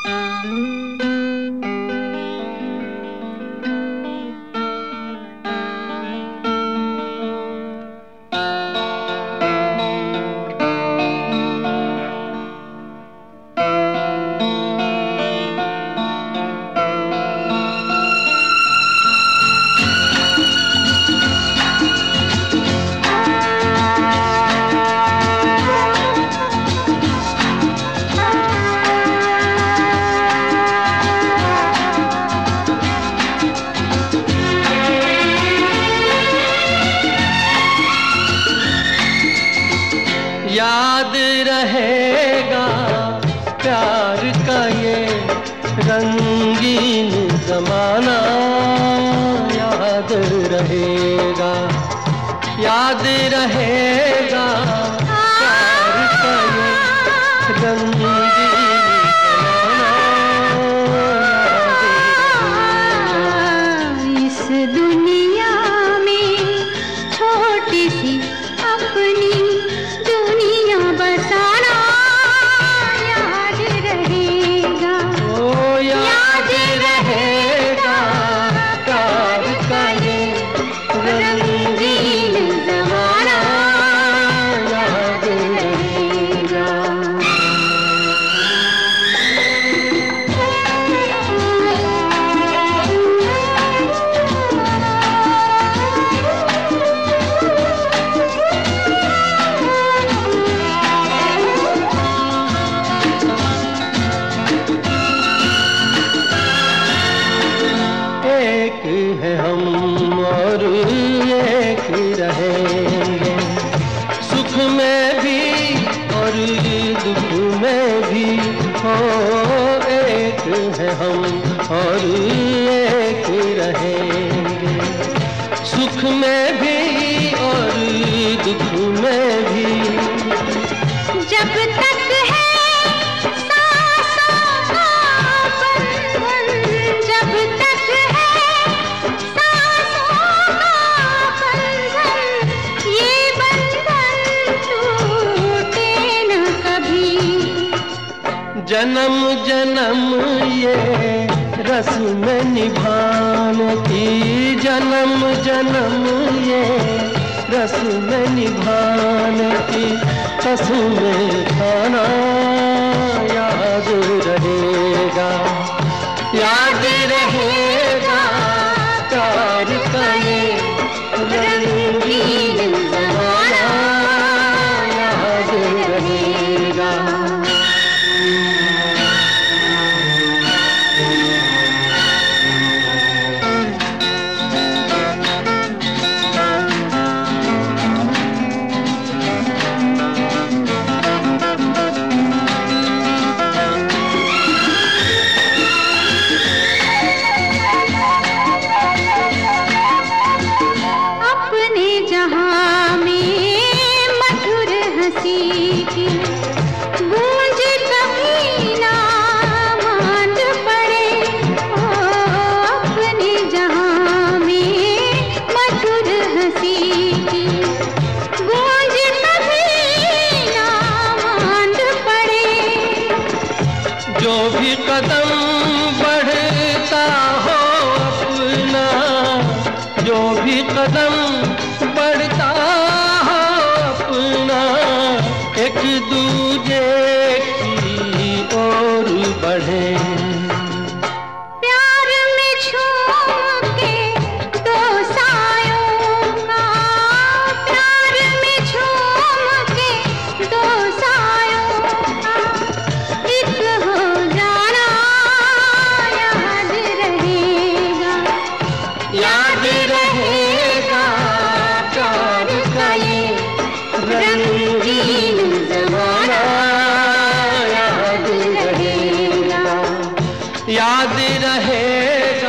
याद रहेगा प्यार का ये रंगीन ज़माना, याद रहेगा, याद रहेगा प्यार का ये रंगीन ज़माना, इस दुनिया में छोटी सी अपनी बसाना याद रहेगा, याद रहेगा प्यार का ये रंगीन ज़माना, याद रहेगा। एक है हम और एक रहेंगे, सुख में भी और दुख में भी, हो एक है हम और एक रहेंगे, सुख में भी और दुख में भी, जब तक है सांसों का बंधन, जब तक है सांसों का बंधन, ये बंधन टूटे न कभी। जन्म जन्म ये रस्म निभाने की, जन्म जन्म ये रस्म निभाने की कसम खाना याद रहेगा, याद रहेगा प्यार का ये रंगीन ज़माना, याद रहेगा। गूंज कभी ना मांद पड़े, अपने जहां में मधुर हंसी की गूंज कभी ना मांद पड़े। जो भी कदम बढ़ता हो अपना, जो भी कदम बढ़ता हो अपना, एक दूजे की ओर बढ़े, प्यार में झूम के दो सायों का, प्यार में झूम के दो सायों का एक हो जाना याद रहेगा, याद रहेगा प्यार का ये रंगीन ज़माना, याद रहेगा, याद रहेगा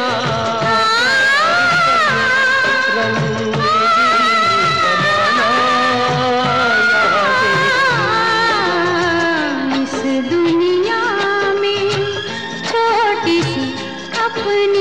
रंगीन ज़माना, इस दुनिया में छोटी सी अपनी